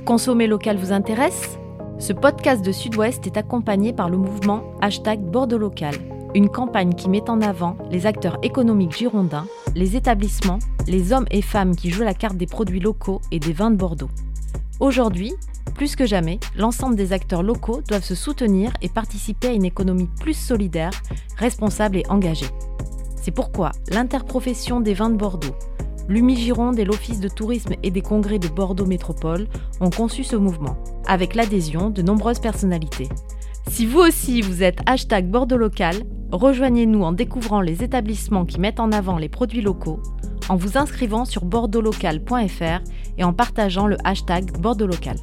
Consommer local vous intéresse ? Ce podcast de Sud-Ouest est accompagné par le mouvement #Bordeaux Local, une campagne qui met en avant les acteurs économiques girondins, les établissements, les hommes et femmes qui jouent la carte des produits locaux et des vins de Bordeaux. Aujourd'hui, plus que jamais, l'ensemble des acteurs locaux doivent se soutenir et participer à une économie plus solidaire, responsable et engagée. C'est pourquoi l'interprofession des vins de Bordeaux, l'Umi-Gironde et l'Office de tourisme et des congrès de Bordeaux Métropole ont conçu ce mouvement, avec l'adhésion de nombreuses personnalités. Si vous aussi vous êtes #Bordeaux Local, rejoignez-nous en découvrant les établissements qui mettent en avant les produits locaux, en vous inscrivant sur bordeauxlocal.fr et en partageant le #Bordeaux Local.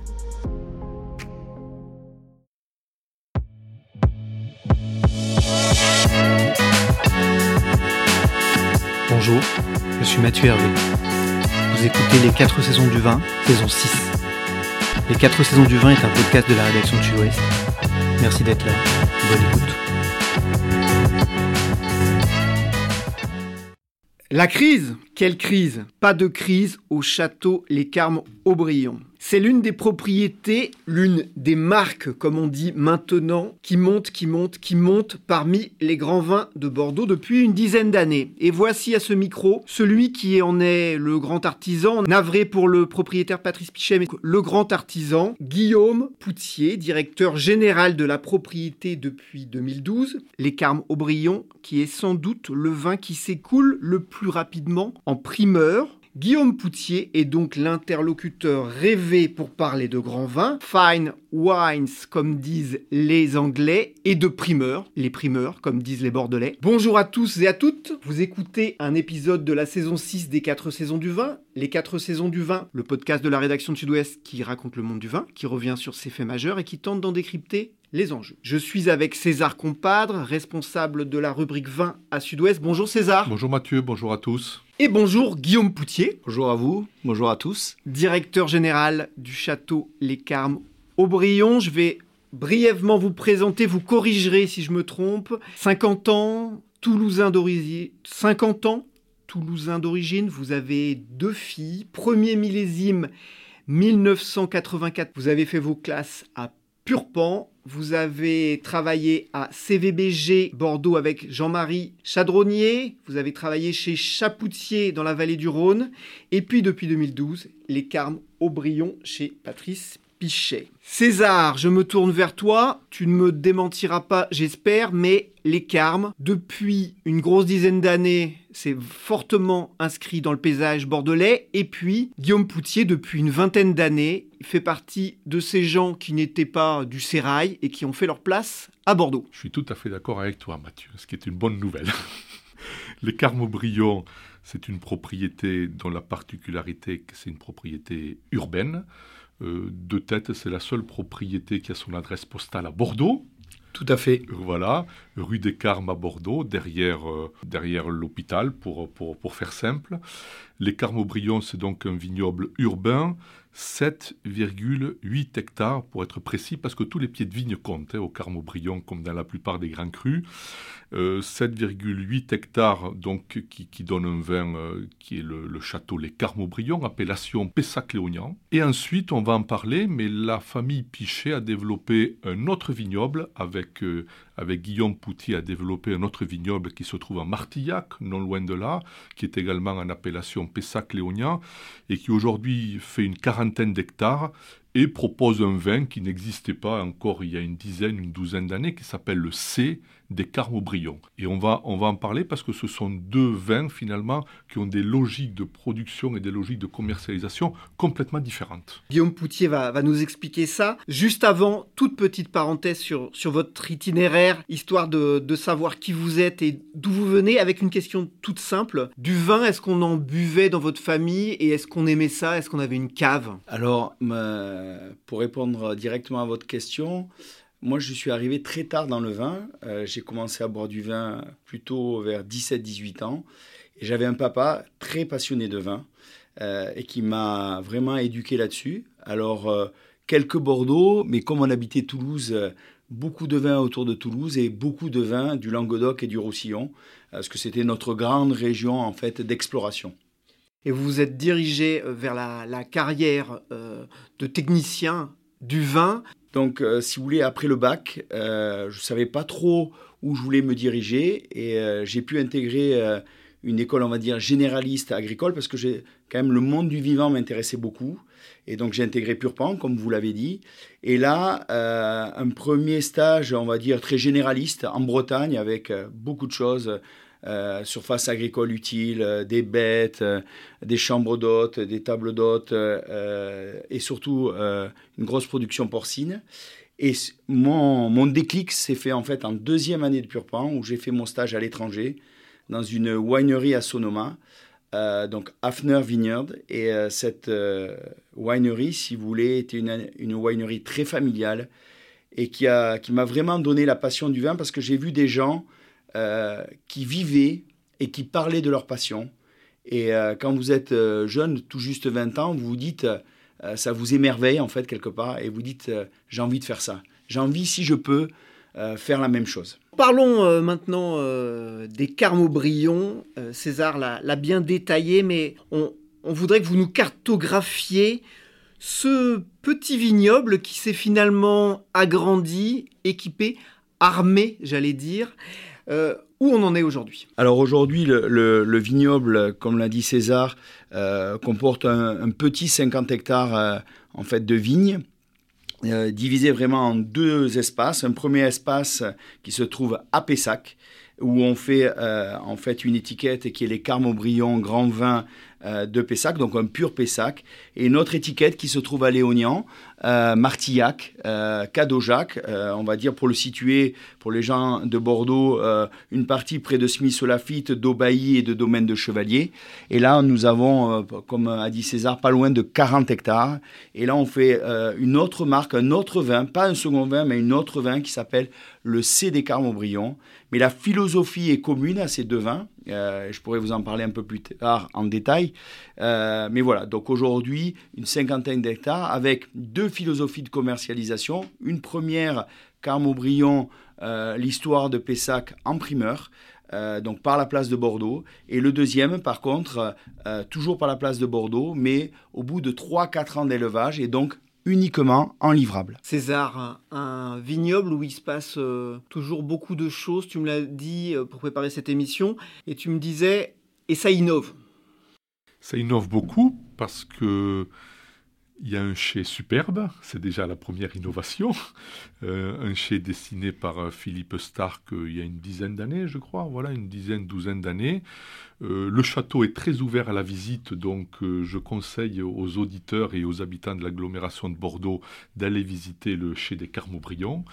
Bonjour, je suis Mathieu Hervé. Vous écoutez Les 4 saisons du vin, saison 6. Les 4 saisons du vin est un podcast de la rédaction de Sud-Ouest. Merci d'être là, bonne écoute. La crise ? Quelle crise ? Pas de crise au château Les Carmes Aubryon. C'est l'une des propriétés, l'une des marques, comme on dit maintenant, qui monte parmi les grands vins de Bordeaux depuis une dizaine d'années. Et voici à ce micro, celui qui en est le grand artisan, navré pour le propriétaire Patrice Pichet, mais le grand artisan, Guillaume Poutier, directeur général de la propriété depuis 2012, Les Carmes Aubryon, qui est sans doute le vin qui s'écoule le plus rapidement en primeur. Guillaume Poutier est donc l'interlocuteur rêvé pour parler de grands vins, fine wines comme disent les Anglais, et de primeurs, les primeurs comme disent les Bordelais. Bonjour à tous et à toutes, vous écoutez un épisode de la saison 6 des 4 saisons du vin. Les 4 saisons du vin, le podcast de la rédaction de Sud-Ouest qui raconte le monde du vin, qui revient sur ses faits majeurs et qui tente d'en décrypter les enjeux. Je suis avec César Compadre, responsable de la rubrique vin à Sud-Ouest. Bonjour César. Bonjour Mathieu, bonjour à tous. Et bonjour Guillaume Poutier. Bonjour à vous, bonjour à tous. Directeur général du château Les Carmes Aubryon. Je vais brièvement vous présenter, vous corrigerez si je me trompe. 50 ans, Toulousain d'origine. 50 ans, Toulousain d'origine. Vous avez 2 filles. Premier millésime 1984. Vous avez fait vos classes à Purpan. Vous avez travaillé à CVBG Bordeaux avec Jean-Marie Chadronnier. Vous avez travaillé chez Chapoutier dans la vallée du Rhône. Et puis depuis 2012, Les Carmes Aubryon chez Patrice Pichet. César, je me tourne vers toi. Tu ne me démentiras pas, j'espère, mais Les Carmes, depuis une grosse dizaine d'années, c'est fortement inscrit dans le paysage bordelais. Et puis, Guillaume Poutier, depuis une vingtaine d'années, fait partie de ces gens qui n'étaient pas du sérail et qui ont fait leur place à Bordeaux. Je suis tout à fait d'accord avec toi, Mathieu, ce qui est une bonne nouvelle. Les Carmes Aubryon, c'est une propriété dont la particularité est que c'est une propriété urbaine. De tête, c'est la seule propriété qui a son adresse postale à Bordeaux. Tout à fait. Voilà, rue des Carmes à Bordeaux, derrière l'hôpital, pour faire simple. Les Carmes Aubryon, c'est donc un vignoble urbain, 7,8 hectares pour être précis, parce que tous les pieds de vigne comptent au Carmes Aubryon, comme dans la plupart des grands crus. 7,8 hectares donc, qui donne un vin qui est le château Les Carmes Aubryon, appellation Pessac-Léognan. Et ensuite, on va en parler, mais la famille Pichet a développé un autre vignoble, avec Guillaume Poutier a développé un autre vignoble qui se trouve à Martillac, non loin de là, qui est également en appellation Pessac-Léognan, et qui aujourd'hui fait une quarantaine d'hectares, et propose un vin qui n'existait pas encore il y a une douzaine d'années, qui s'appelle le C des Carmes Aubryon. Et on va en parler parce que ce sont 2 vins finalement qui ont des logiques de production et des logiques de commercialisation complètement différentes. Guillaume Poutier va nous expliquer ça. Juste avant, toute petite parenthèse sur votre itinéraire, histoire de savoir qui vous êtes et d'où vous venez, avec une question toute simple. Du vin, est-ce qu'on en buvait dans votre famille et est-ce qu'on aimait ça ? Est-ce qu'on avait une cave ? Alors, pour répondre directement à votre question, moi je suis arrivé très tard dans le vin. J'ai commencé à boire du vin plutôt vers 17-18 ans. Et j'avais un papa très passionné de vin et qui m'a vraiment éduqué là-dessus. Alors, quelques Bordeaux, mais comme on habitait Toulouse, beaucoup de vins autour de Toulouse et beaucoup de vins du Languedoc et du Roussillon, parce que c'était notre grande région en fait d'exploration. et vous vous êtes dirigé vers la carrière de technicien du vin. Donc, si vous voulez, après le bac, je ne savais pas trop où je voulais me diriger et j'ai pu intégrer une école, on va dire, généraliste agricole parce que quand même le monde du vivant m'intéressait beaucoup. Et donc, j'ai intégré Purpan, comme vous l'avez dit. Et là, un premier stage, on va dire, très généraliste en Bretagne avec beaucoup de choses. Surface agricole utile, des bêtes, des chambres d'hôtes, des tables d'hôtes et surtout une grosse production porcine. Et mon déclic s'est fait en fait en deuxième année de Purpan où j'ai fait mon stage à l'étranger dans une winery à Sonoma, donc Hafner Vineyard. Et cette winery, si vous voulez, était une winery très familiale et qui m'a vraiment donné la passion du vin parce que j'ai vu des gens qui vivaient et qui parlaient de leur passion. Et quand vous êtes jeune, tout juste 20 ans, vous vous dites, ça vous émerveille en fait quelque part, et vous dites, j'ai envie de faire ça. J'ai envie, si je peux, faire la même chose. Parlons maintenant des Carmes-Aubryon. César l'a bien détaillé, mais on voudrait que vous nous cartographiez ce petit vignoble qui s'est finalement agrandi, équipé, armé, j'allais dire. Où on en est aujourd'hui? Alors aujourd'hui, le vignoble, comme l'a dit César, comporte un petit 50 hectares en fait, de vignes, divisé vraiment en deux espaces. Un premier espace qui se trouve à Pessac, où on fait en fait une étiquette qui est les Carmes-Aubryon Grand Vin de Pessac, donc un pur Pessac, et une autre étiquette qui se trouve à Léognan, Martillac, Cadojac, on va dire pour le situer, pour les gens de Bordeaux, une partie près de Smith-Lafitte, d'Aubailly et de Domaine de Chevalier. Et là, nous avons, comme a dit César, pas loin de 40 hectares. Et là, on fait une autre marque, un autre vin, pas un second vin, mais une autre vin qui s'appelle le C des Carmes-Aubryon. Mais la philosophie est commune à ces deux vins. Je pourrais vous en parler un peu plus tard en détail. Mais voilà, donc aujourd'hui, une cinquantaine d'hectares avec deux philosophies de commercialisation. Une première, Carmes-Aubryon, l'histoire de Pessac en primeur, donc par la place de Bordeaux. Et le deuxième, par contre, toujours par la place de Bordeaux, mais au bout de 3-4 ans d'élevage et donc uniquement en livrable. César, un vignoble où il se passe toujours beaucoup de choses, tu me l'as dit pour préparer cette émission, et tu me disais, et ça innove. Ça innove beaucoup parce que il y a un chai superbe, c'est déjà la première innovation, un chai dessiné par Philippe Stark il y a une dizaine d'années, je crois, voilà, une douzaine d'années. Le château est très ouvert à la visite, donc je conseille aux auditeurs et aux habitants de l'agglomération de Bordeaux d'aller visiter le chai des Carmes-Aubryon.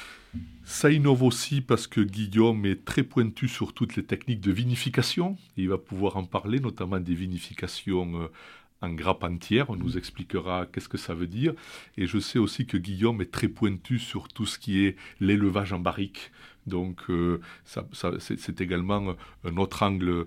Ça innove aussi parce que Guillaume est très pointu sur toutes les techniques de vinification. Il va pouvoir en parler, notamment des vinifications en grappe entière. On nous expliquera qu'est-ce que ça veut dire. Et je sais aussi que Guillaume est très pointu sur tout ce qui est l'élevage en barrique. Donc c'est également un autre angle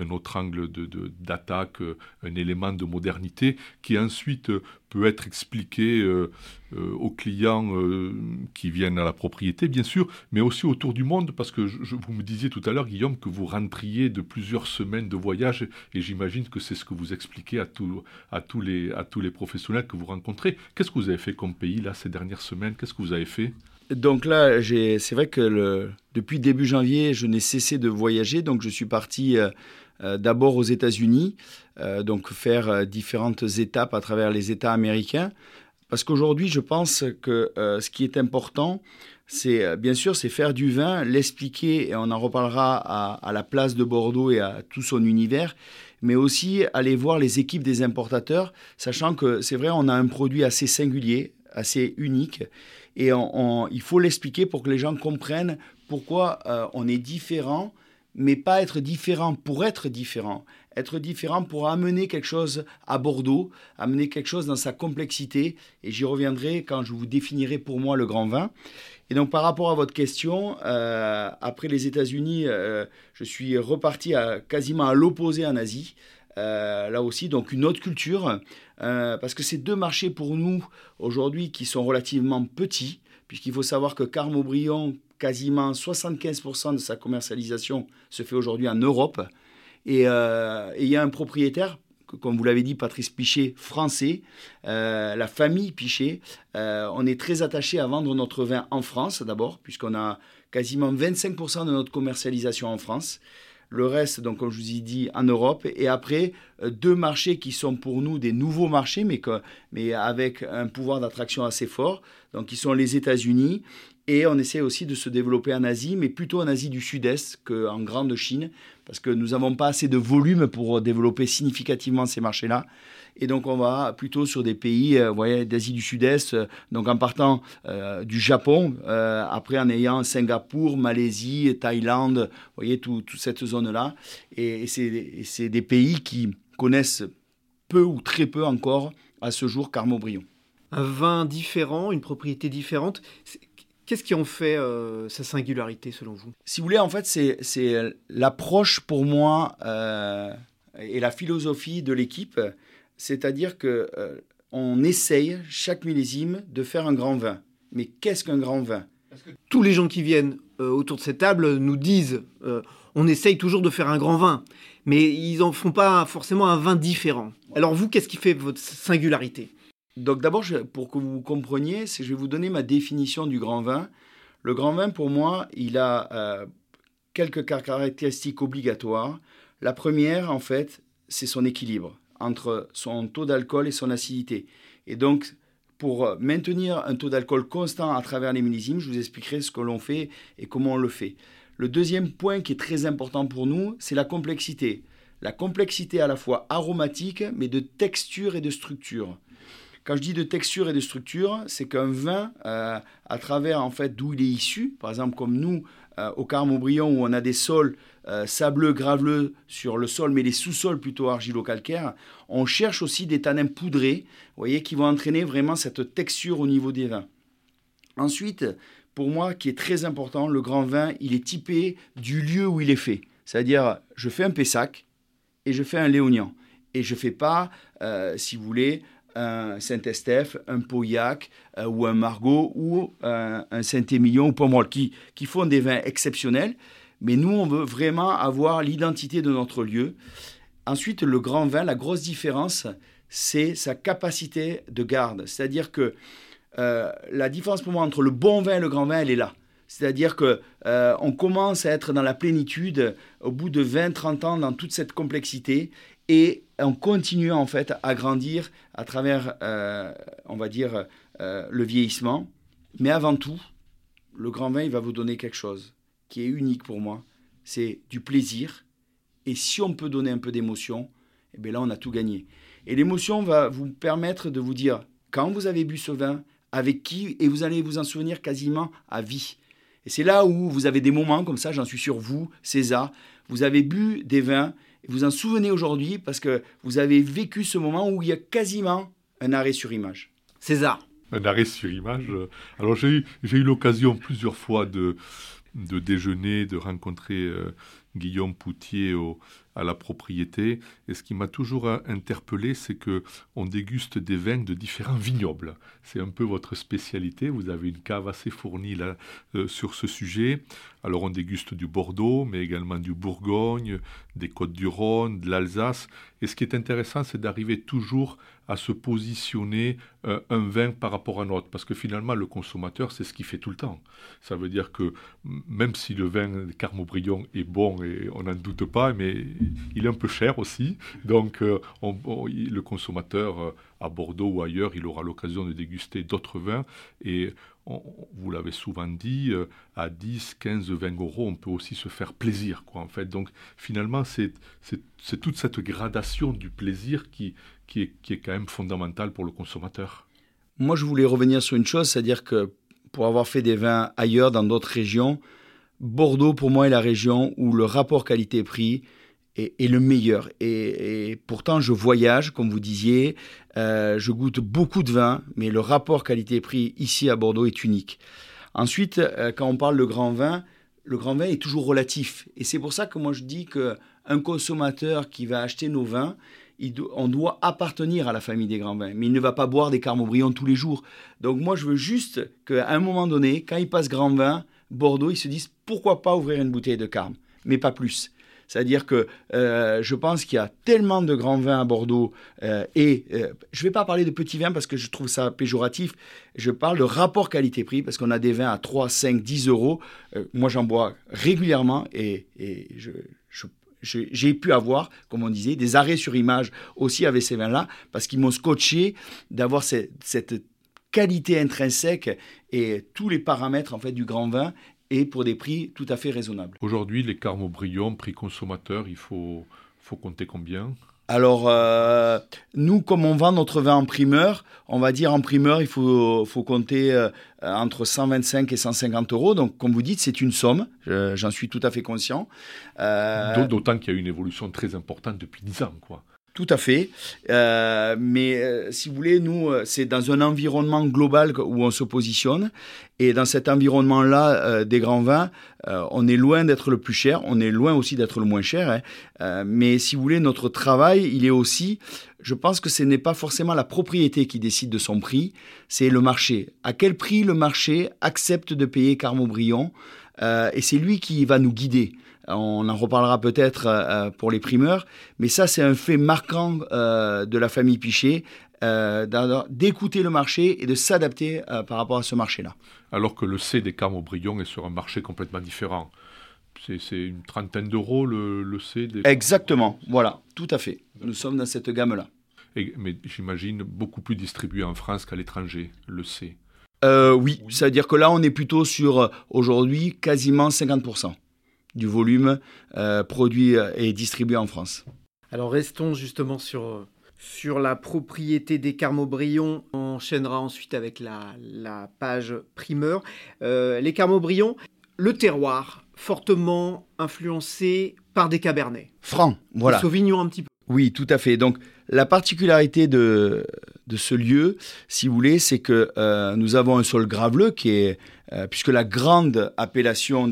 d'attaque, un élément de modernité qui ensuite peut être expliqué aux clients qui viennent à la propriété, bien sûr, mais aussi autour du monde, parce que vous me disiez tout à l'heure, Guillaume, que vous rentriez de plusieurs semaines de voyage, et j'imagine que c'est ce que vous expliquez à tous les professionnels que vous rencontrez. Qu'est-ce que vous avez fait comme pays, là, ces dernières semaines? Qu'est-ce que vous avez fait? Donc là, c'est vrai que depuis début janvier, je n'ai cessé de voyager. Donc je suis parti d'abord aux États-Unis, donc faire différentes étapes à travers les États américains. Parce qu'aujourd'hui, je pense que ce qui est important, c'est bien sûr, c'est faire du vin, l'expliquer, et on en reparlera à la place de Bordeaux et à tout son univers, mais aussi aller voir les équipes des importateurs, sachant que c'est vrai, on a un produit assez singulier, assez unique. Et il faut l'expliquer pour que les gens comprennent pourquoi on est différent, mais pas être différent pour être différent. Être différent pour amener quelque chose à Bordeaux, amener quelque chose dans sa complexité. Et j'y reviendrai quand je vous définirai pour moi le grand vin. Et donc par rapport à votre question, après les États-Unis, je suis reparti quasiment à l'opposé en Asie. Là aussi, donc une autre culture, parce que c'est deux marchés pour nous aujourd'hui qui sont relativement petits, puisqu'il faut savoir que Carmes-Aubryon, quasiment 75% de sa commercialisation se fait aujourd'hui en Europe, et il y a un propriétaire comme vous l'avez dit, Patrice Pichet, français, la famille Pichet, on est très attaché à vendre notre vin en France d'abord, puisqu'on a quasiment 25% de notre commercialisation en France. Le reste, donc, comme je vous ai dit, en Europe. Et après, 2 marchés qui sont pour nous des nouveaux marchés, mais avec un pouvoir d'attraction assez fort. Donc, qui sont les États-Unis. Et on essaie aussi de se développer en Asie, mais plutôt en Asie du Sud-Est qu'en Grande Chine, parce que nous n'avons pas assez de volume pour développer significativement ces marchés-là. Et donc, on va plutôt sur des pays d'Asie du Sud-Est, donc en partant du Japon, après en ayant Singapour, Malaisie, Thaïlande, vous voyez, toute cette zone-là. Et c'est des pays qui connaissent peu ou très peu encore, à ce jour, Carmes-Aubryon. Un vin différent, une propriété différente. Qu'est-ce qui en fait sa singularité, selon vous ? Si vous voulez, en fait, c'est l'approche pour moi et la philosophie de l'équipe. C'est-à-dire qu'on essaye, chaque millésime, de faire un grand vin. Mais qu'est-ce qu'un grand vin ? Tous les gens qui viennent autour de cette table nous disent on essaye toujours de faire un grand vin, mais ils n'en font pas forcément un vin différent. Alors vous, qu'est-ce qui fait votre singularité ? Donc d'abord, pour que vous compreniez, je vais vous donner ma définition du grand vin. Le grand vin, pour moi, il a quelques caractéristiques obligatoires. La première, en fait, c'est son équilibre entre son taux d'alcool et son acidité. Et donc, pour maintenir un taux d'alcool constant à travers les millésimes, je vous expliquerai ce que l'on fait et comment on le fait. Le deuxième point qui est très important pour nous, c'est la complexité. La complexité à la fois aromatique, mais de texture et de structure. Quand je dis de texture et de structure, c'est qu'un vin, à travers en fait d'où il est issu, par exemple comme nous, au Carmes-Aubryon, où on a des sols sableux, graveleux sur le sol, mais les sous-sols plutôt argilo-calcaires, on cherche aussi des tanins poudrés, vous voyez, qui vont entraîner vraiment cette texture au niveau des vins. Ensuite, pour moi, qui est très important, le grand vin, il est typé du lieu où il est fait. C'est-à-dire, je fais un Pessac et je fais un Léognan. Et je ne fais pas, si vous voulez, un Saint-Estèphe, un Pauillac ou un Margaux ou un Saint-Émilion ou Pomerol qui font des vins exceptionnels. Mais nous, on veut vraiment avoir l'identité de notre lieu. Ensuite, le grand vin, la grosse différence, c'est sa capacité de garde. C'est-à-dire que la différence pour moi entre le bon vin et le grand vin, elle est là. C'est-à-dire qu'on commence à être dans la plénitude au bout de 20-30 ans dans toute cette complexité et on continue en fait à grandir à travers, on va dire, le vieillissement. Mais avant tout, le grand vin, il va vous donner quelque chose qui est unique pour moi. C'est du plaisir. Et si on peut donner un peu d'émotion, eh bien là, on a tout gagné. Et l'émotion va vous permettre de vous dire, quand vous avez bu ce vin, avec qui, et vous allez vous en souvenir quasiment à vie. Et c'est là où vous avez des moments comme ça, j'en suis sûr, vous, César, vous avez bu des vins, et vous en souvenez aujourd'hui parce que vous avez vécu ce moment où il y a quasiment un arrêt sur image. César. Un arrêt sur image. Alors j'ai eu l'occasion plusieurs fois de déjeuner, de rencontrer Guillaume Poutier à la propriété. Et ce qui m'a toujours interpellé, c'est qu'on déguste des vins de différents vignobles. C'est un peu votre spécialité. Vous avez une cave assez fournie là, sur ce sujet. Alors on déguste du Bordeaux, mais également du Bourgogne, des Côtes-du-Rhône, de l'Alsace. Et ce qui est intéressant, c'est d'arriver toujours à se positionner un vin par rapport à un autre. Parce que finalement, le consommateur, c'est ce qu'il fait tout le temps. Ça veut dire que même si le vin de Carmes-Aubryon est bon, et on n'en doute pas, mais il est un peu cher aussi. Donc le consommateur à Bordeaux ou ailleurs, il aura l'occasion de déguster d'autres vins. Et vous l'avez souvent dit, à 10, 15, 20 euros, on peut aussi se faire plaisir, quoi, en fait. Donc finalement, c'est toute cette gradation du plaisir qui est quand même fondamentale pour le consommateur. Moi, je voulais revenir sur une chose, c'est-à-dire que pour avoir fait des vins ailleurs, dans d'autres régions, Bordeaux, pour moi, est la région où le rapport qualité-prix est le meilleur. Et pourtant, je voyage, comme vous disiez, je goûte beaucoup de vins, mais le rapport qualité-prix ici à Bordeaux est unique. Ensuite, quand on parle de grand vin, le grand vin est toujours relatif. Et c'est pour ça que moi, je dis qu'un consommateur qui va acheter nos vins, on doit appartenir à la famille des grands vins, mais il ne va pas boire des Carmes-Aubryon tous les jours. Donc moi, je veux juste qu'à un moment donné, quand il passe grand vin, Bordeaux, ils se disent pourquoi pas ouvrir une bouteille de Carmes, mais pas plus. C'est-à-dire que je pense qu'il y a tellement de grands vins à Bordeaux je ne vais pas parler de petits vins parce que je trouve ça péjoratif. Je parle de rapport qualité-prix parce qu'on a des vins à 3, 5, 10 euros. Moi, j'en bois régulièrement et j'ai pu avoir, comme on disait, des arrêts sur image aussi avec ces vins-là parce qu'ils m'ont scotché d'avoir cette qualité intrinsèque et tous les paramètres en fait, du grand vin et pour des prix tout à fait raisonnables. Aujourd'hui, les Carmes-Aubryon, prix consommateur, il faut compter combien ? Alors, nous, comme on vend notre vin en primeur, on va dire en primeur, il faut compter entre 125 et 150 euros. Donc, comme vous dites, c'est une somme. J'en suis tout à fait conscient. D'autant qu'il y a une évolution très importante depuis 10 ans, quoi. Tout à fait. Mais si vous voulez, nous, c'est dans un environnement global où on se positionne. Et dans cet environnement-là des grands vins, on est loin d'être le plus cher. On est loin aussi d'être le moins cher. Mais si vous voulez, notre travail, il est aussi... Je pense que ce n'est pas forcément la propriété qui décide de son prix, c'est le marché. À quel prix le marché accepte de payer Carmes-Aubryon et c'est lui qui va nous guider. On en reparlera peut-être pour les primeurs, mais ça, c'est un fait marquant de la famille Pichet, d'écouter le marché et de s'adapter par rapport à ce marché-là. Alors que le C des Carmes-Aubryon est sur un marché complètement différent. C'est une trentaine d'euros le C des... Exactement, voilà, tout à fait. Nous sommes dans cette gamme-là. Mais j'imagine beaucoup plus distribué en France qu'à l'étranger, le C. Oui, c'est-à-dire que là, on est plutôt sur, aujourd'hui, quasiment 50%. Du volume produit et distribué en France. Alors restons justement sur la propriété des Carmes-Aubryon. On enchaînera ensuite avec la page primeur. Les Carmes-Aubryon, le terroir fortement influencé par des cabernets. Franc, voilà. Des sauvignons un petit peu. Oui, tout à fait. Donc, la particularité de ce lieu, si vous voulez, c'est que nous avons un sol graveleux qui est, puisque la grande appellation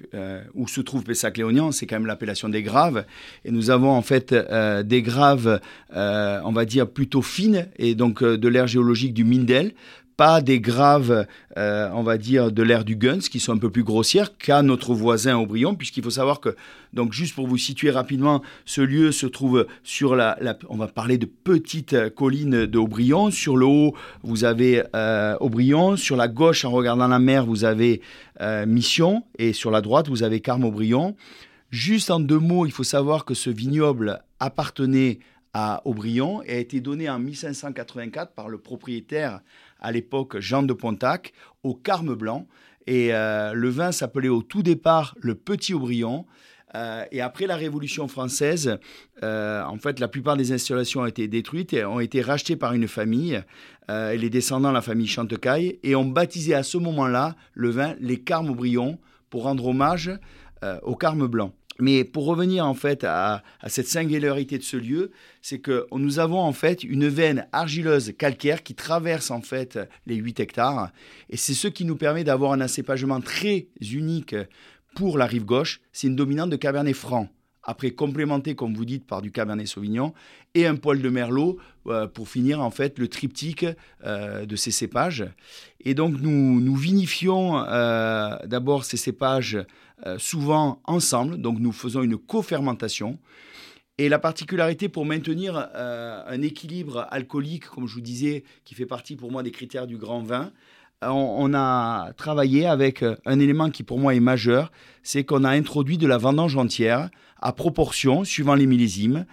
où se trouve Pessac-Léognan, c'est quand même l'appellation des graves. Et nous avons en fait des graves, on va dire, plutôt fines, et donc de l'ère géologique du Mindel. Pas des graves, on va dire, de l'ère du Gunz, qui sont un peu plus grossières qu'à notre voisin Aubryon, puisqu'il faut savoir que, donc juste pour vous situer rapidement, ce lieu se trouve sur on va parler de petite colline de Aubryon. Sur le haut, vous avez Aubryon. Sur la gauche, en regardant la mer, vous avez Mission. Et sur la droite, vous avez Carmes-Aubryon. Juste en 2 mots, il faut savoir que ce vignoble appartenait à Aubryon et a été donné en 1584 par le propriétaire à l'époque Jean de Pontac au Carme Blanc. Et le vin s'appelait au tout départ le Petit Aubryon. Et après la Révolution française, en fait, la plupart des installations ont été détruites et ont été rachetées par une famille, et les descendants de la famille Chantecaille, et ont baptisé à ce moment-là le vin les Carmes-Aubryon pour rendre hommage au Carme Blanc. Mais pour revenir en fait à cette singularité de ce lieu, c'est que nous avons en fait une veine argileuse calcaire qui traverse en fait les 8 hectares. Et c'est ce qui nous permet d'avoir un acépagement très unique pour la rive gauche. C'est une dominante de Cabernet Franc. Après complémenté, comme vous dites, par du Cabernet Sauvignon et un poil de Merlot pour finir en fait le triptyque de ces cépages. Et donc nous vinifions d'abord ces cépages souvent ensemble, donc nous faisons une co-fermentation. Et la particularité pour maintenir un équilibre alcoolique, comme je vous disais, qui fait partie pour moi des critères du grand vin, on a travaillé avec un élément qui pour moi est majeur, c'est qu'on a introduit de la vendange entière à proportion, suivant les millésimes.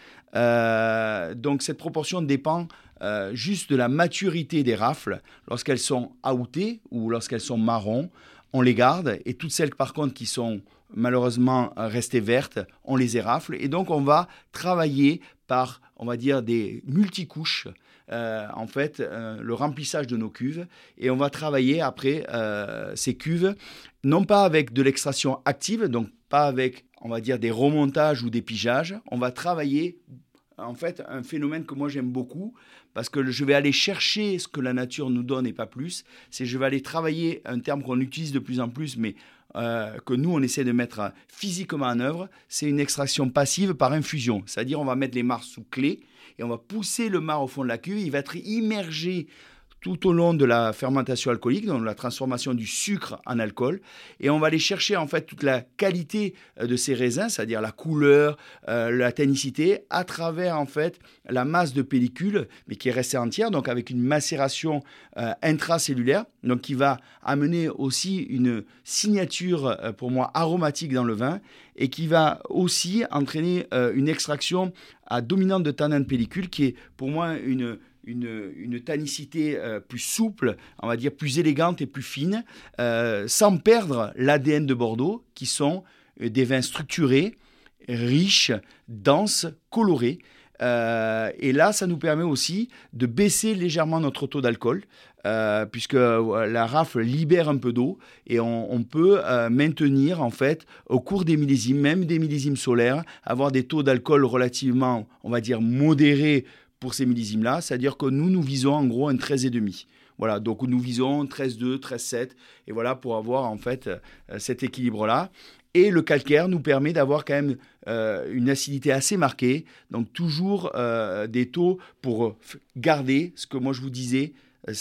Donc cette proportion dépend juste de la maturité des rafles. Lorsqu'elles sont outées ou lorsqu'elles sont marrons, on les garde. Et toutes celles par contre qui sont malheureusement restées vertes, on les érafle. Et donc on va travailler par, on va dire, des multicouches. En fait, le remplissage de nos cuves, et on va travailler après ces cuves, non pas avec de l'extraction active, donc pas avec, on va dire, des remontages ou des pigeages. On va travailler, en fait, un phénomène que moi j'aime beaucoup, parce que je vais aller chercher ce que la nature nous donne et pas plus. C'est je vais aller travailler un terme qu'on utilise de plus en plus, mais que nous, on essaie de mettre physiquement en œuvre, c'est une extraction passive par infusion. C'est-à-dire on va mettre les mares sous clé et on va pousser le marc au fond de la cuve. Il va être immergé tout au long de la fermentation alcoolique, donc la transformation du sucre en alcool. Et on va aller chercher en fait toute la qualité de ces raisins, c'est-à-dire la couleur, la tannicité, à travers en fait la masse de pellicule, mais qui est restée entière, donc avec une macération intracellulaire, donc qui va amener aussi une signature pour moi aromatique dans le vin et qui va aussi entraîner une extraction à dominante de tanin de pellicule qui est pour moi une tannicité plus souple, on va dire plus élégante et plus fine, sans perdre l'ADN de Bordeaux, qui sont des vins structurés, riches, denses, colorés. Et là, ça nous permet aussi de baisser légèrement notre taux d'alcool, puisque la rafle libère un peu d'eau et on peut maintenir en fait au cours des millésimes, même des millésimes solaires, avoir des taux d'alcool relativement, on va dire, modérés pour ces millésimes-là, c'est-à-dire que nous visons en gros un 13,5. Voilà, donc nous visons 13,2, 13,7, et voilà pour avoir en fait cet équilibre-là. Et le calcaire nous permet d'avoir quand même une acidité assez marquée, donc toujours des taux pour garder ce que moi je vous disais,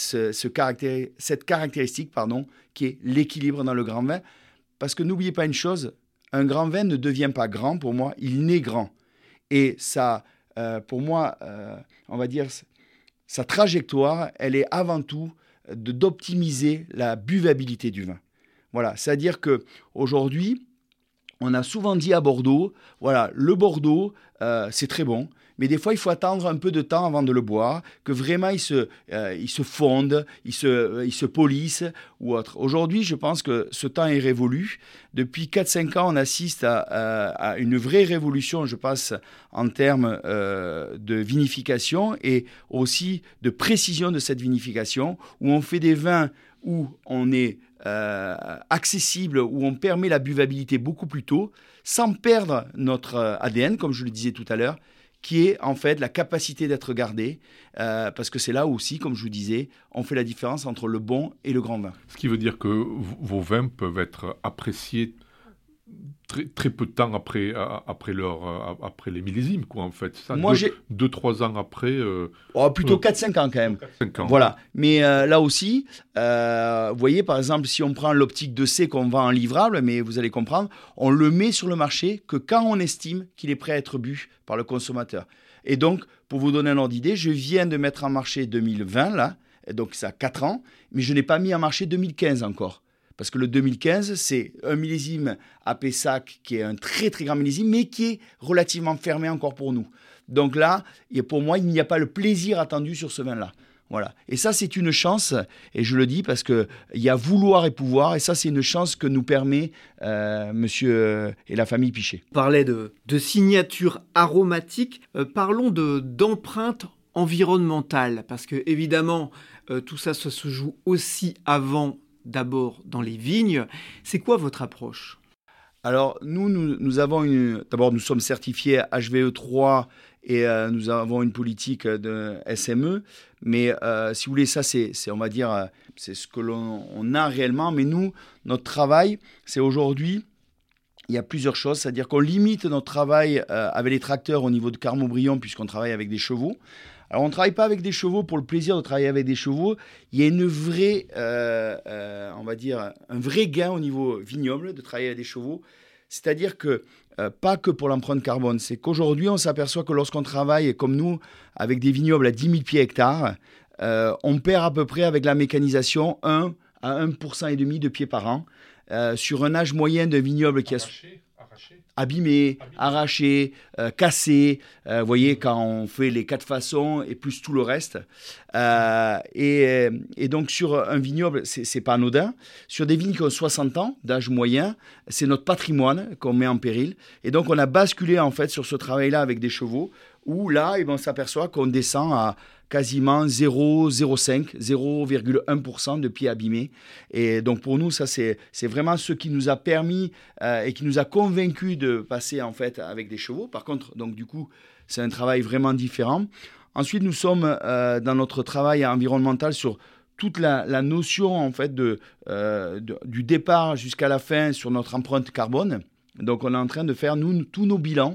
cette caractéristique qui est l'équilibre dans le grand vin. Parce que n'oubliez pas une chose, un grand vin ne devient pas grand pour moi, il naît grand. Et ça, pour moi, on va dire, sa trajectoire, elle est avant tout d'optimiser la buvabilité du vin. Voilà, c'est-à-dire qu'aujourd'hui, on a souvent dit à Bordeaux, voilà, le Bordeaux, c'est très bon, mais des fois, il faut attendre un peu de temps avant de le boire, que vraiment il se fonde, il se polisse ou autre. Aujourd'hui, je pense que ce temps est révolu. Depuis 4-5 ans, on assiste à une vraie révolution, je pense, en termes de vinification et aussi de précision de cette vinification, où on fait des vins où on est accessible, où on permet la buvabilité beaucoup plus tôt, sans perdre notre ADN, comme je le disais tout à l'heure, qui est en fait la capacité d'être gardé, parce que c'est là aussi, comme je vous disais, on fait la différence entre le bon et le grand vin. Ce qui veut dire que vos vins peuvent être appréciés très peu de temps après les millésimes, quoi, en fait. Ça, moi, 2-3 ans après... plutôt 4-5 ans, quand même. 5 ans. Voilà. Mais là aussi, vous voyez, par exemple, si on prend l'optique 2C qu'on vend en livrable, mais vous allez comprendre, on le met sur le marché que quand on estime qu'il est prêt à être bu par le consommateur. Et donc, pour vous donner un ordre d'idée, je viens de mettre en marché 2020, là, donc ça a 4 ans, mais je n'ai pas mis en marché 2015 encore. Parce que le 2015, c'est un millésime à Pessac qui est un très très grand millésime, mais qui est relativement fermé encore pour nous. Donc là, pour moi, il n'y a pas le plaisir attendu sur ce vin-là. Voilà. Et ça, c'est une chance, et je le dis parce qu'il y a vouloir et pouvoir, et ça, c'est une chance que nous permet monsieur et la famille Pichet. On parlait de signature aromatique, parlons d'empreinte environnementale, parce que évidemment, tout ça se joue aussi d'abord dans les vignes. C'est quoi votre approche ? Alors, nous avons d'abord, nous sommes certifiés HVE3 et nous avons une politique de SME. Mais si vous voulez, ça, c'est on va dire, c'est ce que l'on a réellement. Mais nous, notre travail, c'est aujourd'hui, il y a plusieurs choses. C'est-à-dire qu'on limite notre travail avec les tracteurs au niveau de Carme-Aubryon, puisqu'on travaille avec des chevaux. Alors, on ne travaille pas avec des chevaux pour le plaisir de travailler avec des chevaux. Il y a une vraie, on va dire, un vrai gain au niveau vignoble de travailler avec des chevaux. C'est-à-dire que, pas que pour l'empreinte carbone, c'est qu'aujourd'hui, on s'aperçoit que lorsqu'on travaille, comme nous, avec des vignobles à 10 000 pieds hectares, on perd à peu près avec la mécanisation 1 à 1,5% de pieds par an. Sur un âge moyen d'un vignoble qui a... Abîmé, arraché, cassé, vous voyez, quand on fait les 4 façons et plus tout le reste. Et donc, sur un vignoble, c'est pas anodin. Sur des vignes qui ont 60 ans d'âge moyen, c'est notre patrimoine qu'on met en péril. Et donc, on a basculé, en fait, sur ce travail-là avec des chevaux, où là, on s'aperçoit qu'on descend à quasiment 0,1% de pieds abîmés. Et donc, pour nous, ça, c'est vraiment ce qui nous a permis et qui nous a convaincus de passer, en fait, avec des chevaux. Par contre, donc, du coup, c'est un travail vraiment différent. Ensuite, nous sommes dans notre travail environnemental sur toute la notion, en fait, du départ jusqu'à la fin sur notre empreinte carbone. Donc, on est en train de faire, nous, tous nos bilans.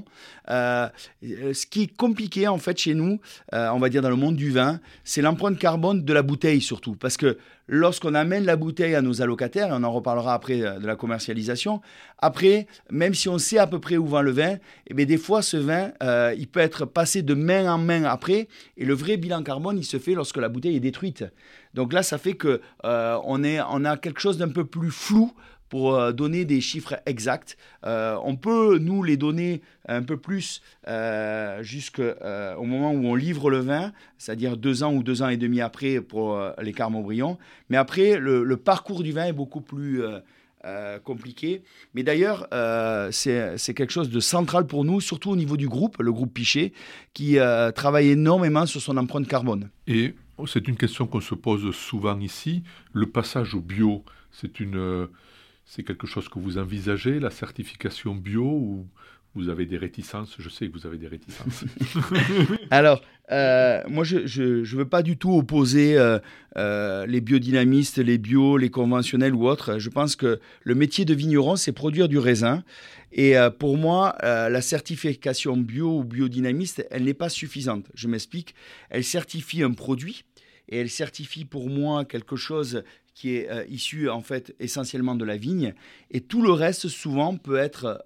Ce qui est compliqué, en fait, chez nous, on va dire dans le monde du vin, c'est l'empreinte carbone de la bouteille, surtout. Parce que lorsqu'on amène la bouteille à nos allocataires, et on en reparlera après de la commercialisation, après, même si on sait à peu près où va le vin, eh bien, des fois, ce vin, il peut être passé de main en main après. Et le vrai bilan carbone, il se fait lorsque la bouteille est détruite. Donc là, ça fait qu'on a quelque chose d'un peu plus flou pour donner des chiffres exacts. On peut, nous, les donner un peu plus jusqu'au moment où on livre le vin, c'est-à-dire 2 ans ou 2 ans et demi après pour les Carmes Haut-Brion. Mais après, le parcours du vin est beaucoup plus compliqué. Mais d'ailleurs, c'est quelque chose de central pour nous, surtout au niveau du groupe, le groupe Pichet, qui travaille énormément sur son empreinte carbone. Et c'est une question qu'on se pose souvent ici. Le passage au bio, c'est quelque chose que vous envisagez, la certification bio, ou vous avez des réticences? Je sais que vous avez des réticences. Alors, moi, je ne veux pas du tout opposer les biodynamistes, les bio, les conventionnels ou autres. Je pense que le métier de vigneron, c'est produire du raisin. Et pour moi, la certification bio ou biodynamiste, elle n'est pas suffisante. Je m'explique. Elle certifie un produit et elle certifie pour moi quelque chose qui est issu en fait essentiellement de la vigne, et tout le reste souvent peut être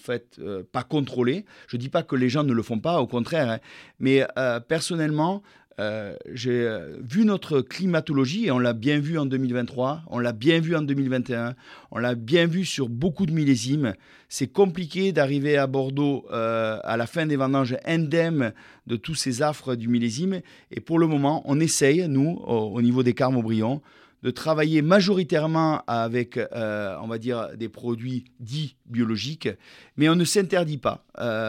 pas contrôlé. Je dis pas que les gens ne le font pas, au contraire, hein. Mais personnellement, j'ai vu notre climatologie, et on l'a bien vu en 2023, on l'a bien vu en 2021, on l'a bien vu sur beaucoup de millésimes. C'est compliqué d'arriver à Bordeaux à la fin des vendanges indemne de tous ces affres du millésime, et pour le moment, on essaye, nous, au niveau des Carmes Haut-Brion, de travailler majoritairement avec, on va dire, des produits dits biologiques, mais on ne s'interdit pas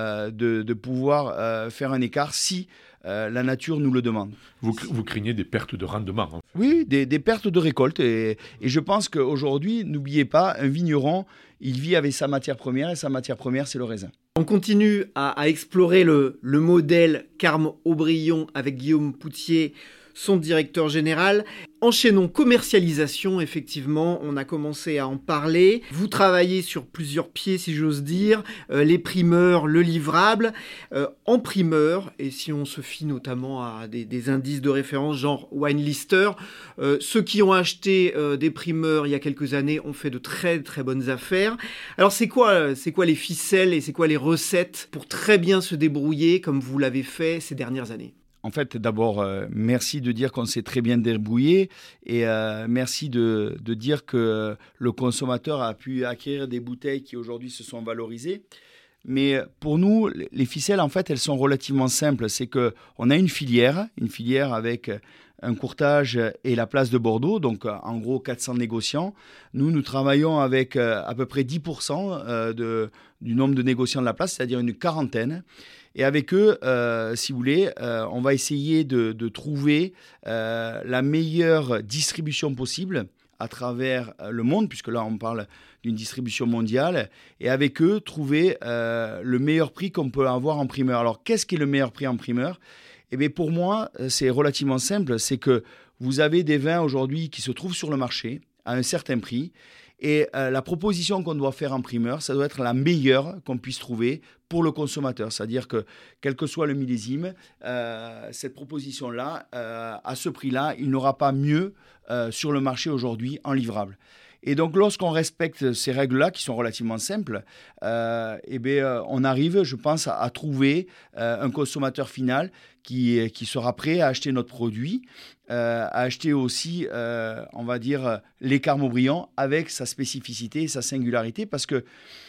de pouvoir faire un écart si la nature nous le demande. Vous craignez des pertes de rendement, hein? Oui, des pertes de récolte, et je pense qu'aujourd'hui, n'oubliez pas, un vigneron, il vit avec sa matière première, et sa matière première, c'est le raisin. On continue à explorer le modèle Carmes Haut-Brion avec Guillaume Poutier, son directeur général. Enchaînons commercialisation, effectivement, on a commencé à en parler. Vous travaillez sur plusieurs pieds, si j'ose dire, les primeurs, le livrable. En primeur, et si on se fie notamment à des indices de référence genre WineLister, ceux qui ont acheté des primeurs il y a quelques années ont fait de très très bonnes affaires. Alors c'est quoi les ficelles et c'est quoi les recettes pour très bien se débrouiller comme vous l'avez fait ces dernières années ? En fait, d'abord, merci de dire qu'on s'est très bien débrouillé, et merci de dire que le consommateur a pu acquérir des bouteilles qui aujourd'hui se sont valorisées. Mais pour nous, les ficelles, en fait, elles sont relativement simples. C'est qu'on a une filière avec un courtage et la place de Bordeaux, donc en gros 400 négociants. Nous travaillons avec à peu près 10% du nombre de négociants de la place, c'est-à-dire une quarantaine. Et avec eux, si vous voulez, on va essayer de trouver la meilleure distribution possible à travers le monde, puisque là, on parle d'une distribution mondiale, et avec eux, trouver le meilleur prix qu'on peut avoir en primeur. Alors, qu'est-ce qui est le meilleur prix en primeur ? Eh bien, pour moi, c'est relativement simple. C'est que vous avez des vins aujourd'hui qui se trouvent sur le marché à un certain prix, et la proposition qu'on doit faire en primeur, ça doit être la meilleure qu'on puisse trouver pour le consommateur. C'est-à-dire que, quel que soit le millésime, cette proposition-là, à ce prix-là, il n'aura pas mieux sur le marché aujourd'hui en livrable. Et donc, lorsqu'on respecte ces règles-là, qui sont relativement simples, on arrive, je pense, à trouver un consommateur final qui sera prêt à acheter notre produit, à acheter aussi, on va dire, les Carmes Haut-Brion avec sa spécificité et sa singularité, parce que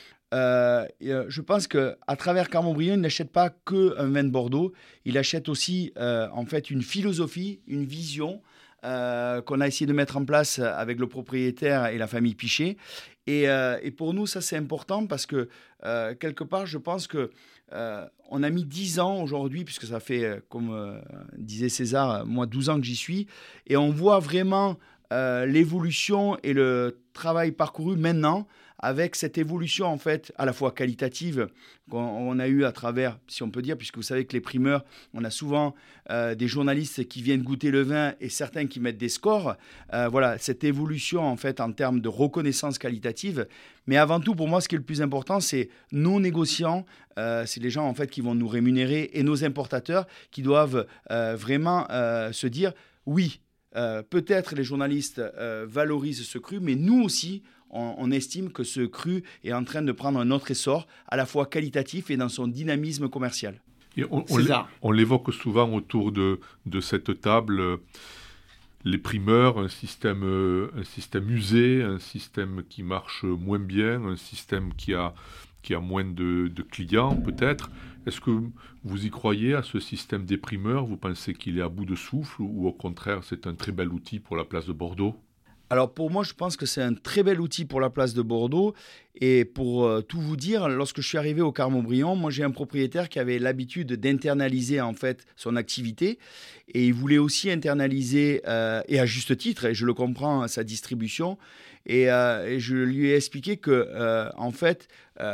je pense qu'à travers Carmes Haut-Brion, il n'achète pas qu'un vin de Bordeaux, il achète aussi, en fait, une philosophie, une vision, qu'on a essayé de mettre en place avec le propriétaire et la famille Pichet. Et pour nous, ça c'est important parce que quelque part, je pense qu'on a mis 10 ans aujourd'hui, puisque ça fait, comme disait César, moi 12 ans que j'y suis, et on voit vraiment l'évolution et le travail parcouru maintenant avec cette évolution en fait à la fois qualitative qu'on a eu à travers, si on peut dire, puisque vous savez que les primeurs, on a souvent des journalistes qui viennent goûter le vin et certains qui mettent des scores. Voilà, cette évolution en fait en termes de reconnaissance qualitative. Mais avant tout, pour moi, ce qui est le plus important, c'est nos négociants, c'est les gens en fait qui vont nous rémunérer et nos importateurs qui doivent vraiment se dire oui. Peut-être les journalistes valorisent ce cru, mais nous aussi, on estime que ce cru est en train de prendre un autre essor, à la fois qualitatif et dans son dynamisme commercial. Et on l'évoque souvent autour de cette table, les primeurs, un système usé, un système qui marche moins bien, un système qui a moins de clients peut-être. Est-ce que vous y croyez à ce système des primeurs? Vous pensez qu'il est à bout de souffle ou au contraire c'est un très bel outil pour la place de Bordeaux? Alors pour moi, je pense que c'est un très bel outil pour la place de Bordeaux. Et pour tout vous dire, lorsque je suis arrivé au Carme-Aubryon, moi j'ai un propriétaire qui avait l'habitude d'internaliser en fait son activité. Et il voulait aussi internaliser, et à juste titre, et je le comprends, sa distribution. Et je lui ai expliqué que en fait,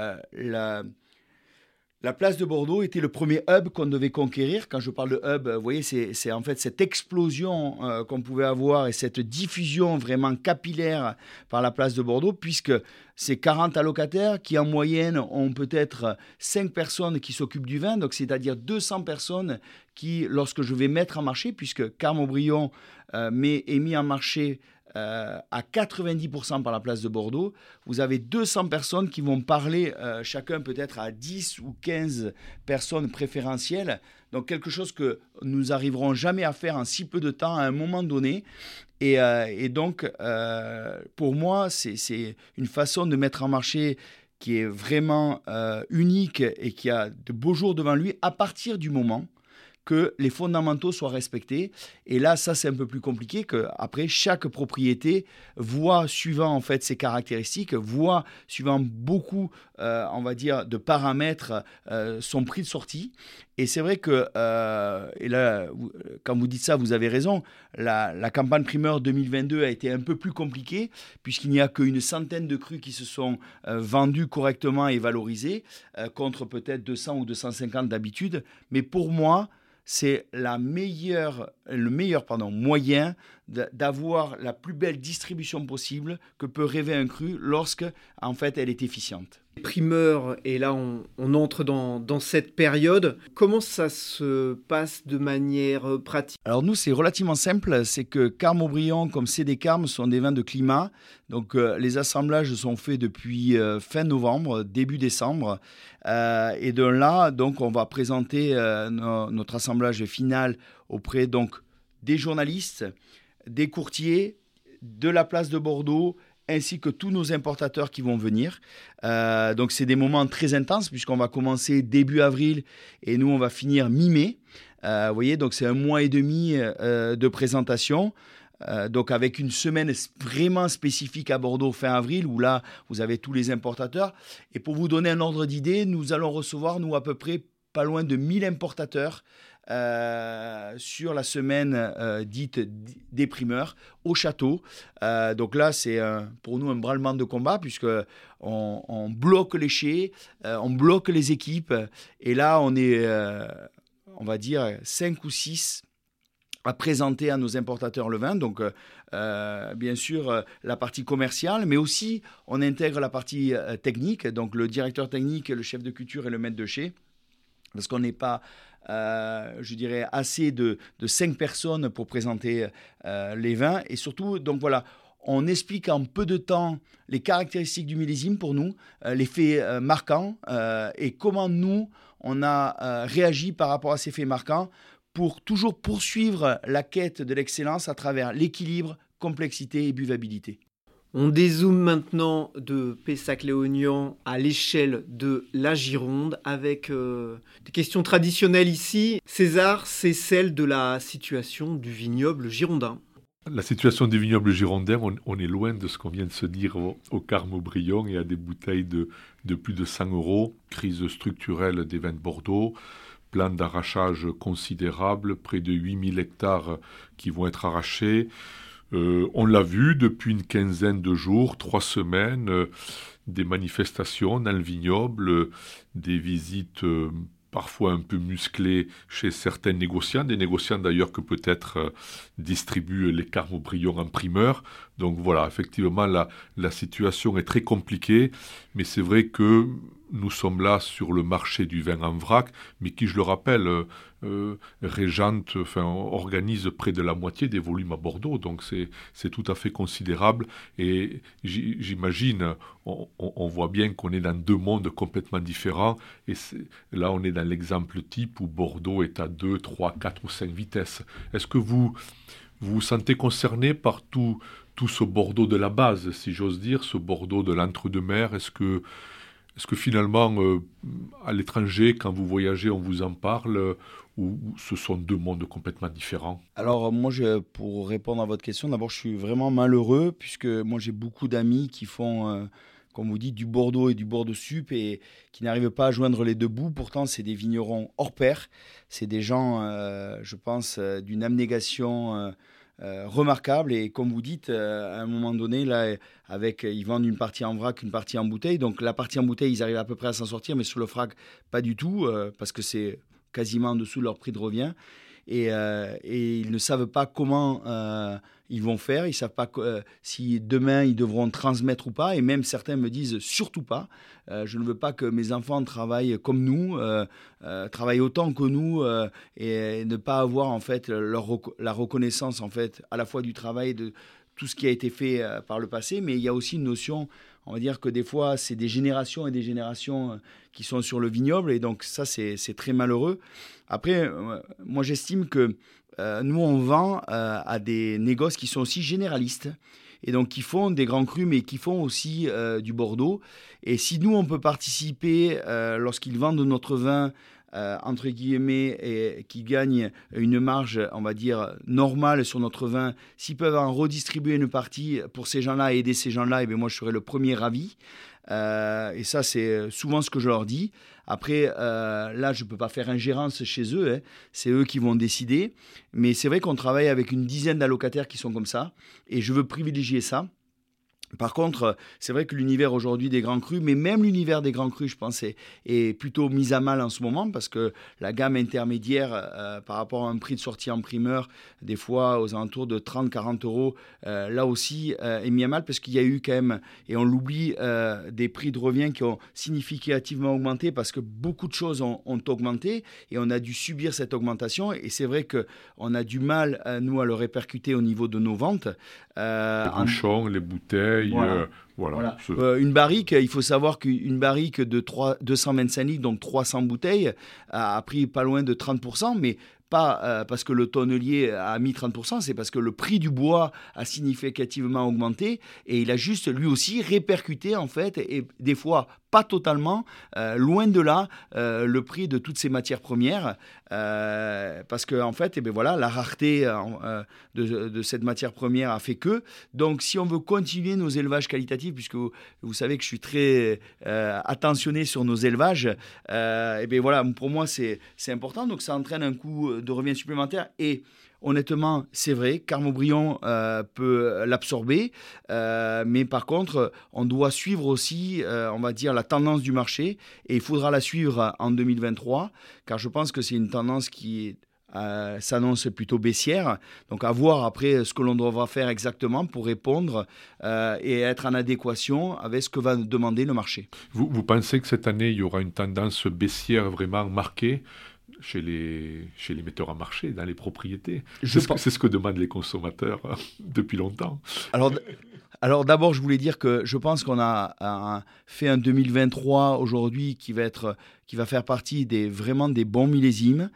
la place de Bordeaux était le premier hub qu'on devait conquérir. Quand je parle de hub, vous voyez, c'est en fait cette explosion qu'on pouvait avoir et cette diffusion vraiment capillaire par la place de Bordeaux, puisque c'est 40 allocataires qui en moyenne ont peut-être 5 personnes qui s'occupent du vin, donc c'est-à-dire 200 personnes qui, lorsque je vais mettre en marché, puisque Carme-Aubryon est mis en marché à 90% par la place de Bordeaux, vous avez 200 personnes qui vont parler, chacun peut-être à 10 ou 15 personnes préférentielles. Donc quelque chose que nous n'arriverons jamais à faire en si peu de temps à un moment donné. Et donc, pour moi, c'est une façon de mettre en marché qui est vraiment unique et qui a de beaux jours devant lui à partir du moment que les fondamentaux soient respectés. Et là, ça, c'est un peu plus compliqué qu'après, chaque propriété voit, suivant en fait ses caractéristiques, voit, suivant beaucoup, on va dire, de paramètres, son prix de sortie. Et c'est vrai que, et là, quand vous dites ça, vous avez raison, la campagne primeur 2022 a été un peu plus compliquée, puisqu'il n'y a qu'une centaine de crus qui se sont vendus correctement et valorisés, contre peut-être 200 ou 250 d'habitude. Mais pour moi, c'est le meilleur moyen d'avoir la plus belle distribution possible que peut rêver un cru lorsque, en fait, elle est efficiente. Primeur, et là on entre dans cette période. Comment ça se passe de manière pratique? Alors nous, c'est relativement simple. C'est que Carme-Aubryon comme CD Carme sont des vins de climat. Donc les assemblages sont faits depuis fin novembre, début décembre. Et de là, donc, on va présenter notre assemblage final auprès donc, des journalistes, des courtiers, de la place de Bordeaux, ainsi que tous nos importateurs qui vont venir. Donc, c'est des moments très intenses puisqu'on va commencer début avril et nous, on va finir mi-mai. Vous voyez, donc c'est 1 mois et demi de présentation. Donc, avec une semaine vraiment spécifique à Bordeaux fin avril où là, vous avez tous les importateurs. Et pour vous donner un ordre d'idée, nous allons recevoir, nous, à peu près pas loin de 1000 importateurs sur la semaine dite des primeurs au château. Donc là, c'est pour nous un branlement de combat puisque on bloque les chais, on bloque les équipes et là, on est, on va dire, 5 ou 6 à présenter à nos importateurs le vin. Donc, bien sûr, la partie commerciale, mais aussi, on intègre la partie technique, donc le directeur technique, le chef de culture et le maître de chai, parce qu'on n'est pas, je dirais, assez de 5 personnes pour présenter les vins. Et surtout, donc voilà, on explique en peu de temps les caractéristiques du millésime pour nous, les faits marquants et comment nous, on a réagi par rapport à ces faits marquants pour toujours poursuivre la quête de l'excellence à travers l'équilibre, complexité et buvabilité. On dézoome maintenant de Pessac-Léognan à l'échelle de la Gironde avec des questions traditionnelles ici. César, c'est celle de la situation du vignoble girondin. La situation des vignobles girondins, on est loin de ce qu'on vient de se dire au Carme-Aubryon et à des bouteilles de plus de 100 €, crise structurelle des vins de Bordeaux, plan d'arrachage considérable, près de 8000 hectares qui vont être arrachés, On l'a vu depuis une quinzaine de jours, 3 semaines, des manifestations dans le vignoble, des visites parfois un peu musclées chez certains négociants, des négociants d'ailleurs que peut-être distribuent les Carmes Aubryon en primeur. Donc voilà, effectivement, la situation est très compliquée, mais c'est vrai que nous sommes là sur le marché du vin en vrac, mais qui, je le rappelle, régente, organise près de la moitié des volumes à Bordeaux, donc c'est tout à fait considérable. Et j'imagine, on voit bien qu'on est dans 2 mondes complètement différents, et là on est dans l'exemple type où Bordeaux est à 2, 3, 4 ou 5 vitesses. Est-ce que vous vous sentez concerné par tout ce Bordeaux de la base, si j'ose dire, ce Bordeaux de l'entre-deux-mers? Est-ce que finalement, à l'étranger, quand vous voyagez, on vous en parle, ou ce sont 2 mondes complètement différents? Alors moi, pour répondre à votre question, d'abord, je suis vraiment malheureux, puisque moi, j'ai beaucoup d'amis qui font, comme vous dites, du Bordeaux et du Bordeaux-Sup, et qui n'arrivent pas à joindre les 2 bouts. Pourtant, c'est des vignerons hors pair. C'est des gens, je pense, d'une abnégation remarquable. Et comme vous dites, à un moment donné, là, ils vendent une partie en vrac, une partie en bouteille. Donc la partie en bouteille, ils arrivent à peu près à s'en sortir, mais sur le vrac, pas du tout, parce que c'est quasiment en dessous de leur prix de revient. Et ils ne savent pas comment ils vont faire. Ils ne savent pas si demain ils devront transmettre ou pas. Et même certains me disent surtout pas. Je ne veux pas que mes enfants travaillent comme nous, travaillent autant que nous, et ne pas avoir en fait la reconnaissance en fait à la fois du travail, de tout ce qui a été fait par le passé. Mais il y a aussi une notion, on va dire que des fois c'est des générations et des générations qui sont sur le vignoble, et donc ça c'est très malheureux. Après, moi j'estime que nous on vend à des négoces qui sont aussi généralistes, et donc qui font des grands crus, mais qui font aussi du Bordeaux. Et si nous on peut participer lorsqu'ils vendent notre vin, entre guillemets, et qui gagnent une marge, on va dire, normale sur notre vin, s'ils peuvent en redistribuer une partie pour ces gens-là et aider ces gens-là, et bien moi je serais le premier ravi. Et ça, c'est souvent ce que je leur dis. Après, là, je ne peux pas faire ingérence chez eux, hein. C'est eux qui vont décider. Mais c'est vrai qu'on travaille avec une dizaine d'allocataires qui sont comme ça, et je veux privilégier ça. Par contre, c'est vrai que l'univers aujourd'hui des grands crus, mais même l'univers des grands crus, je pense, est plutôt mis à mal en ce moment, parce que la gamme intermédiaire, par rapport à un prix de sortie en primeur, des fois aux alentours de 30-40 euros, là aussi est mis à mal, parce qu'il y a eu quand même, et on l'oublie, des prix de revient qui ont significativement augmenté, parce que beaucoup de choses ont augmenté, et on a dû subir cette augmentation. Et c'est vrai qu'on a du mal, nous, à le répercuter au niveau de nos ventes. Les bouchons, les bouteilles. Voilà. Une barrique, il faut savoir qu'une barrique de 225 litres, donc 300 bouteilles, a pris pas loin de 30%, mais pas parce que le tonnelier a mis 30%, c'est parce que le prix du bois a significativement augmenté, et il a juste lui aussi répercuté en fait, et des fois pas totalement, loin de là, le prix de toutes ces matières premières, parce que en fait, la rareté de cette matière première a fait que. Donc si on veut continuer nos élevages qualitatifs, puisque vous savez que je suis très attentionné sur nos élevages, pour moi c'est important. Donc ça entraîne un coût de revient supplémentaire, et honnêtement, c'est vrai, Carmes Aubryon peut l'absorber, mais par contre, on doit suivre aussi, on va dire, la tendance du marché, et il faudra la suivre en 2023, car je pense que c'est une tendance qui s'annonce plutôt baissière. Donc à voir après ce que l'on devra faire exactement pour répondre et être en adéquation avec ce que va demander le marché. Vous pensez que cette année, il y aura une tendance baissière vraiment marquée chez les metteurs en marché, dans les propriétés? C'est ce que demandent les consommateurs depuis longtemps. Alors d'abord, je voulais dire que je pense qu'on a fait un 2023 aujourd'hui qui va faire partie vraiment des bons millésimes.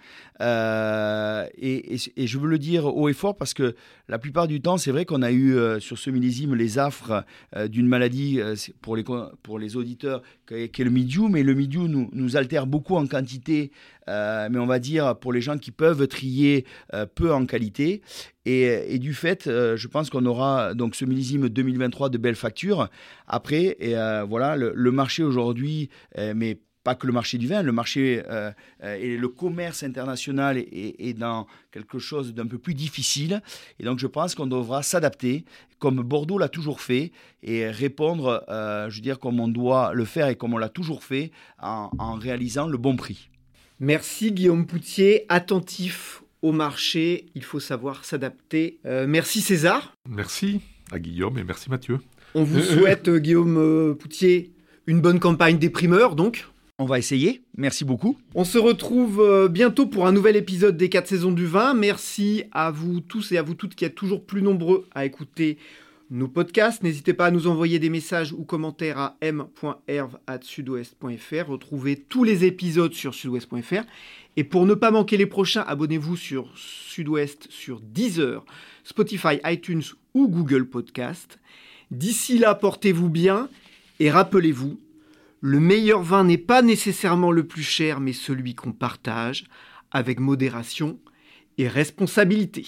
Et je veux le dire haut et fort, parce que la plupart du temps, c'est vrai qu'on a eu sur ce millésime les affres d'une maladie pour les auditeurs qui est le mildiou. Mais le mildiou nous altère beaucoup en quantité, mais on va dire pour les gens qui peuvent trier peu en qualité. Et du fait, je pense qu'on aura donc ce millésime 2023 de belles factures. Après, le marché aujourd'hui, mais pas que le marché du vin, le marché et le commerce international est dans quelque chose d'un peu plus difficile. Et donc, je pense qu'on devra s'adapter, comme Bordeaux l'a toujours fait, et répondre, comme on doit le faire et comme on l'a toujours fait, en réalisant le bon prix. Merci Guillaume Poutier, attentif au marché, il faut savoir s'adapter. Merci César. Merci à Guillaume et merci Mathieu. On vous souhaite, Guillaume Poutier, une bonne campagne des primeurs, donc. On va essayer. Merci beaucoup. On se retrouve bientôt pour un nouvel épisode des 4 saisons du vin. Merci à vous tous et à vous toutes qui êtes toujours plus nombreux à écouter nos podcasts. N'hésitez pas à nous envoyer des messages ou commentaires à m.herve@sudouest.fr. Retrouvez tous les épisodes sur sudouest.fr. Et pour ne pas manquer les prochains, abonnez-vous sur Sud-Ouest sur Deezer, Spotify, iTunes ou Google Podcast. D'ici là, portez-vous bien et rappelez-vous, le meilleur vin n'est pas nécessairement le plus cher, mais celui qu'on partage avec modération et responsabilité.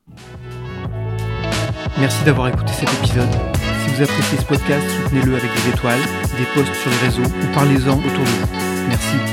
Merci d'avoir écouté cet épisode. Si vous appréciez ce podcast, soutenez-le avec des étoiles, des posts sur les réseaux ou parlez-en autour de vous. Merci.